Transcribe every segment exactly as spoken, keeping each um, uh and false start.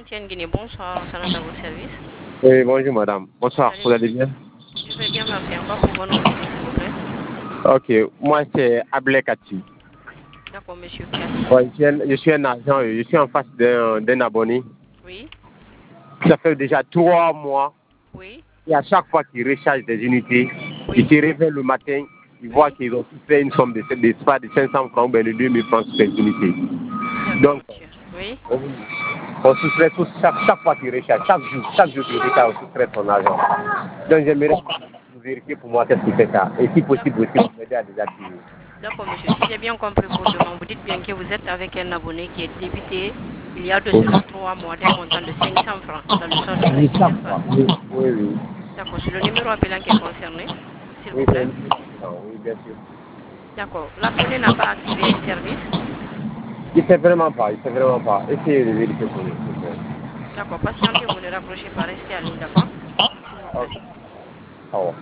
M T N Guinée, bonsoir, salut à votre service. Oui, bonjour madame. Bonsoir, Salut, vous allez bien? je vais bien, merci. Encore pour votre nom de famille, s'il vous plaît. Ok, moi c'est Ablek Kati. D'accord, monsieur Kati. Ouais, je, suis, je suis un agent, je suis en face d'un d'un abonné. Oui. Ça fait déjà trois mois. Oui. Et à chaque fois qu'il recharge des unités, Oui. il se réveille le matin, il Oui. voit qu'ils ont fait une somme de, de, de cinq cents francs ou de deux mille francs sur ces unités. D'accord, Donc, monsieur. Oui. on soustrait tout, chaque, chaque fois qu'il recharge, chaque jour, chaque jour qu'il recharge, on soustrait son argent. Donc j'aimerais vous vérifier pour moi qu'est-ce qui fait ça. Et si possible aussi, vous m'aider à désactiver. D'accord, monsieur. Si j'ai bien compris vos demandes, vous dites bien que vous êtes avec un abonné qui est débité il y a de cela trois mois d'un montant de cinq cents francs dans le centre Oui, crédit, chaque n'est-ce pas? fois. Oui, oui, oui. D'accord, c'est le numéro appelant qui est concerné, s'il vous Oui, plaît. c'est- oui, bien sûr. D'accord. L'abonné n'a pas activé un service. Il ne sait vraiment pas, il ne sait vraiment pas. Essayez de vérifier pour lui. s'il vous plaît. D'accord, patientez, vous ne raccrochez pas, restez en ligne, d'accord? S'il vous plaît. Ok. Au revoir.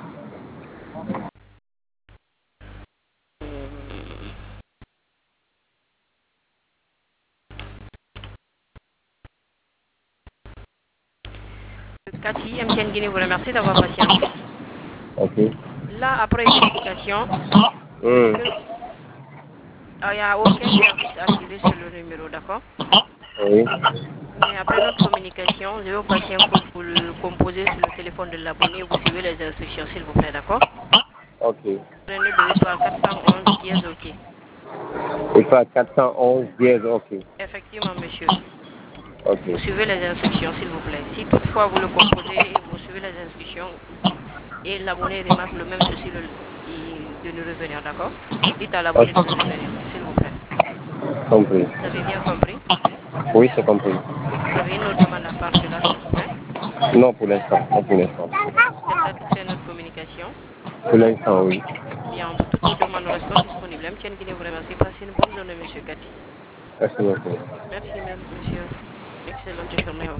Cathy, M T N Guinée vous remercie d'avoir patienté. Ok. Là, après vérification, le Hum. numéro... Ah, il n'y a aucun service activé sur le numéro, d'accord? Oui. Mais après notre communication, je vais vous passer un code pour le composer sur le téléphone de l'abonné. Vous suivez les instructions, s'il vous plaît, d'accord? Ok. Prenez le étoile quatre cent onze dièse OK. Et pas quatre cent onze dièse, ok. Effectivement, monsieur. Ok. Vous suivez les instructions, s'il vous plaît. Si toutefois vous le composez et vous suivez les instructions et l'abonné remarque le même souci le- de nous revenir, d'accord? Dites à l'abonné de Ok. nous revenir, s'il vous plaît. Compris. Vous avez bien compris? Oui, c'est compris. Vous avez une autre demande à part cela, s'il vous plaît? Non, pour l'instant. Non, pour l'instant. Vous êtes satisfait de notre communication? Pour l'instant, oui. Bien, pour toutes vos demandes, nous restons disponibles. M T N Guinée vous remercie. Passez une bonne journée, monsieur Cathy. Merci beaucoup. Merci, monsieur. Excellente journée.